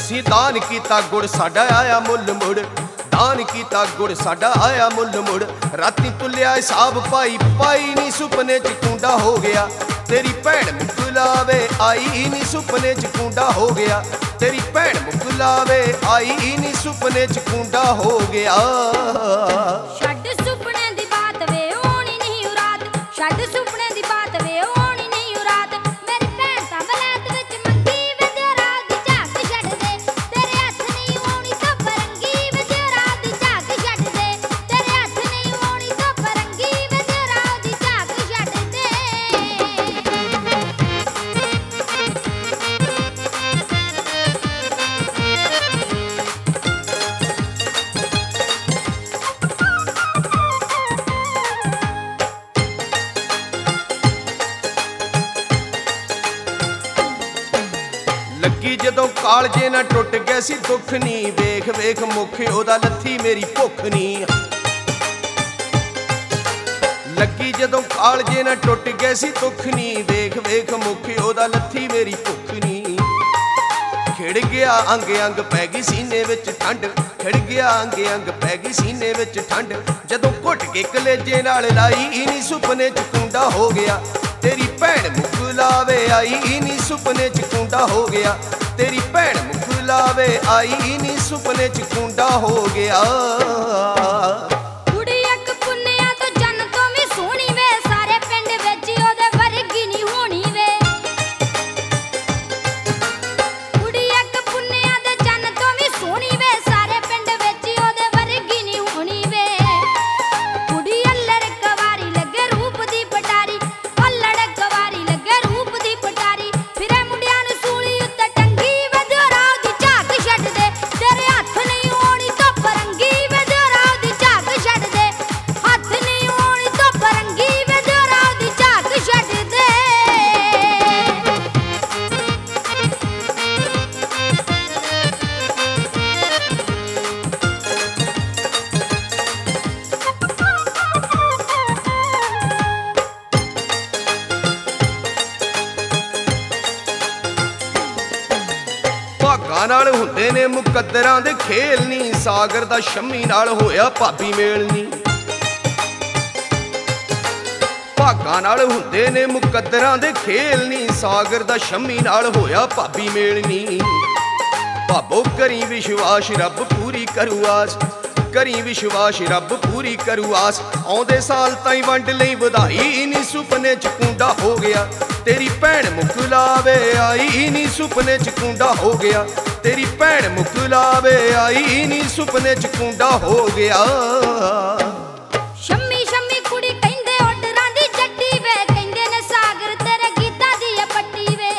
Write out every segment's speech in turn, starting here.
ਅਸੀਂ ਦਾਨ ਕੀਤਾ ਗੁੜ ਸਾਡਾ ਆਇਆ ਮੁੱਲ ਮੁੜ, ਦਾਨ ਕੀਤਾ ਗੁੜ ਸਾਡਾ ਆਇਆ ਮੁੱਲ ਮੁੜ। ਰਾਤੀ ਤੁਲਿਆ ਹਿਸਾਬ ਪਾਈ ਪਾਈ ਨੀ ਸੁਪਨੇ ਚ ਕੁੰਡਾ ਹੋ ਗਿਆ। ਤੇਰੀ ਭੈਣ ਮੁਕਲਾਵੇ ਆਈ ਨੀ ਸੁਪਨੇ ਚ ਕੁੰਡਾ ਹੋ ਗਿਆ। ਤੇਰੀ ਭੈਣ ਮੁਕਲਾਵੇ ਆਈ ਨੀ ਸੁਪਨੇ ਚ ਕੁੰਡਾ ਹੋ ਗਿਆ। ਛੱਡ ਸੁਪਨੇ ਦੀ ਬਾਤ ਵੇ ਹੋਣੀ ਨਹੀਂ ਉਰਾਤ, ਛੱਡ ਸੁਪਨੇ ਦੀ ਬਾਤ ਵੇ ਹੋਣੀ ਨਹੀਂ ਉਰਾਤ। ਮੇਰੀ ਭੈਣ ਤਾਂ ਬਲਾਤ ਵਿੱਚ ਮੰਗੀ ਵੇ ਰਾਤ ਦੀ ਝਾਕ ਛੱਡ ਦੇ। ਤੇਰੇ ਹੱਥ ਨਹੀਂ ਹੋਣੀ ਤਾਂ ਪਰੰਗੀ ਵੇ ਰਾਤ ਦੀ ਝਾਕ ਛੱਡ ਦੇ। ਤੇਰੇ ਹੱਥ ਨਹੀਂ ਹੋਣੀ ਤਾਂ ਪਰੰਗੀ ਵੇ ਰਾਤ ਦੀ ਝਾਕ ਛੱਡ ਦੇ। ਲੱਗੀ ਜਦੋਂ ਕਾਲਜੇ ਨਾ ਟੁੱਟ ਗਿਆ ਸੀ ਦੁੱਖ ਨੀ, ਵੇਖ ਵੇਖ ਮੁੱਖ ਉਹਦਾ ਲੱਥੀ ਮੇਰੀ ਭੁੱਖ ਨੀ। ਲੱਗੀ ਜਦੋਂ ਕਾਲਜੇ ਨਾ ਟੁੱਟ ਗਿਆ ਸੀ ਦੁੱਖ ਨੀ, ਵੇਖ ਵੇਖ ਮੁੱਖ ਉਹਦਾ ਲੱਥੀ ਮੇਰੀ ਭੁੱਖ ਨੀ। ਖਿੜ ਗਿਆ ਅੰਗ ਅੰਗ ਪੈ ਗਈ ਸੀਨੇ ਵਿੱਚ ਠੰਡ, ਖਿੜ ਗਿਆ ਅੰਗ ਅੰਗ ਪੈ ਗਈ ਸੀਨੇ ਵਿੱਚ ਠੰਡ। ਜਦੋਂ ਘੁੱਟ ਕੇ ਕਲੇਜੇ ਨਾਲ ਲਾਈ ਨੀ ਸੁਪਨੇ ਚ ਕੁੰਡਾ ਹੋ ਗਿਆ। ਤੇਰੀ ਭੈਣ ਮੁਕਲਾਵੇ ਆਈ ਨੀ ਸੁਪਨੇ ਚ ਕੁੰਡਾ ਹੋ ਗਿਆ। ਤੇਰੀ ਭੈਣ ਮੁਕਲਾਵੇ ਆਈ ਨੀ ਸੁਪਨੇ ਚ ਕੁੰਡਾ ਹੋ ਗਿਆ। ਕੁੜੀ ਇੱਕ ਪੁੰਨਿਆ ਤੋਂ ਜੰਨ ਤੋਂ ਵੀ ਸੋਹਣੀ ਵੇ, ਸਾਰੇ ਪਿੰਡ ਵਿੱਚ ਉਹਦੇ ਵਰਗੀ ਨਹੀਂ ਹੋਣੀ ਵੇ। ਕੁੜੀ ਇੱਕ ਪੁੰਨਿਆ ਦੇ ਜੰਨ ਤੋਂ ਵੀ ਸੋਹਣੀ ਵੇ, ਸਾਰੇ ਪਿੰਡ ਵਿੱਚ ਉਹਦੇ ਵਰਗੀ ਨਹੀਂ ਹੋਣੀ ਵੇ। ਕੁੜੀ ਅੱਲੜ ਕਵਾਰੀ ਲੱਗੇ ਰੂਪ ਦੀ ਪਟਾਰੀ, ਅੱਲੜ ਕਵਾਰੀ ਲੱਗੇ ਰੂਪ ਦੀ ਪਟਾਰੀ। ਫਿਰੇ ਮੁੰਡਿਆਂ ਨੂੰ ਸੂਲੀ ਉੱਤੇ ਟੰਗੀ ਵੇ ਰਾਹ ਦੀ ਝਾਕ ਛੱਡ ਦੇ। ਤੇਰੇ ਹੱਥ ਨਹੀਂ ਹੋਣੀ ਤਾਂ ਪਰੰਗੀ ਵੇ ਰਾਹ ਦੀ ਝਾਕ ਛੱਡ ਦੇ। ਹੱਥ ਨਹੀਂ ਹੋਣੀ ਤਾਂ ਪਰੰਗੀ ਵੇ ਰਾਹ ਦੀ ਝਾਕ ਛੱਡ ਦੇ। ਭਾਗਾਂ ਨਾਲ ਹੁੰਦੇ ਨੇ ਮੁਕੱਦਰਾਂ ਦੇ ਖੇਲ ਨੀ, ਸਾਗਰ ਦਾ ਸ਼ੰਮੀ ਨਾਲ ਹੋਇਆ ਭਾਬੀ ਮੇਲ ਨੀ। ਭਾਗਾਂ ਨਾਲ ਹੁੰਦੇ ਨੇ ਮੁਕੱਦਰਾਂ ਦੇ ਖੇਲ ਨੀ, ਸਾਗਰ ਦਾ ਸ਼ੰਮੀ ਨਾਲ ਹੋਇਆ ਭਾਬੀ ਮੇਲ ਨੀ। ਭਾਬੋ ਕਰੀ ਵਿਸ਼ਵਾਸ ਰੱਬ ਪੂਰੀ ਕਰੂ ਆਸ, ਕਰੀ ਵਿਸ਼ਵਾਸ ਰੱਬ ਪੂਰੀ ਕਰੂ ਆਸ। ਆਉਂਦੇ ਸਾਲ ਤਾਈਂ ਵੰਡ ਲਈ ਵਧਾਈ ਨੀ ਸੁਪਨੇ ਚ ਕੁੰਡਾ ਹੋ ਗਿਆ। ਤੇਰੀ ਭੈਣ ਮੁਕਲਾਵੇ ਆਈ ਨੀ ਸੁਪਨੇ ਚ ਕੁੰਡਾ ਹੋ ਗਿਆ। ਤੇਰੀ ਭੈਣ ਮੁਕਲਾਵੇ ਆਈ ਨੀ ਸੁਪਨੇ ਚ ਕੁੰਡਾ ਹੋ ਗਿਆ। ਸ਼ੰਮੀ ਸ਼ੰਮੀ ਕੁੜੀ ਕਹਿੰਦੇ ਆਰਡਰਾਂ ਦੀ ਜੱਟੀ ਵੇ, ਕਹਿੰਦੇ ਨੇ ਸਾਗਰ ਤੇਰੇ ਗੀਤਾਂ ਦੀ ਆ ਪੱਟੀ ਵੇ।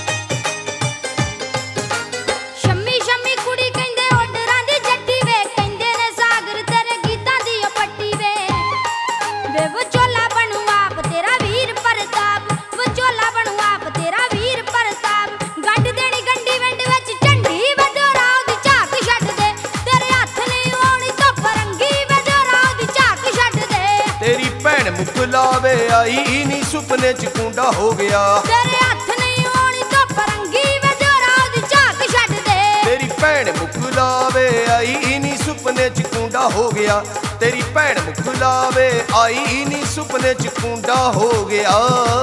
ਸ਼ੰਮੀ ਸ਼ੰਮੀ ਕੁੜੀ ਕਹਿੰਦੇ ਆਰਡਰਾਂ ਦੀ ਜੱਟੀ ਵੇ, ਕਹਿੰਦੇ ਨੇ ਸਾਗਰ ਤੇਰੇ ਗੀਤਾਂ ਦੀ ਆ ਪੱਟੀ ਵੇ। ਵੇ ਵਿਚੋਲਾ ਬਣੂ ਆਪ ਤੇਰਾ ਵੀਰ ਪ੍ਰਤਾਪ, ਵਿਚੋਲਾ ਬਣੂ ਆਪ ਤੇਰਾ ਵੀਰ ਪ੍ਰਤਾਪ। ਗੱਡ ਦੇਣੀ ਗੰਢੀ ਵਿੰਡ ਵਿੱਚ ਝੰਡੀ ਵੇ ਰਾਹ ਦੀ ਝਾਕ ਛੱਡ ਦੇ। ਤੇਰੇ ਹੱਥ ਨਹੀਂ ਹੋਣੀ ਤਾਂ ਪਰੰਗੀ ਵੇ ਰਾਹ ਦੀ ਝਾਕ ਛੱਡ ਦੇ। ਤੇਰੀ ਭੈਣ ਮੁਕਲਾਵੇ ਆਈ ਨੀ ਸੁਪਨੇ ਚ ਕੁੰਡਾ ਹੋ ਗਿਆ। ਤੇਰੇ ਹੱਥ ਨਹੀਂ ਹੋਣੀ ਤਾਂ ਪਰੰਗੀ ਵੇ ਰਾਹ ਦੀ ਝਾਕ ਛੱਡ ਦੇ। ਤੇਰੀ ਭੈਣ ਮੁਕਲਾਵੇ ਆਈ ਨੀ ਸੁਪਨੇ ਚ ਕੁੰਡਾ ਹੋ ਗਿਆ। ਤੇਰੀ ਭੈਣ ਮੁਕਲਾਵੇ ਆਈ ਨੀ ਸੁਪਨੇ ਚ ਕੁੰਡਾ ਹੋ ਗਿਆ।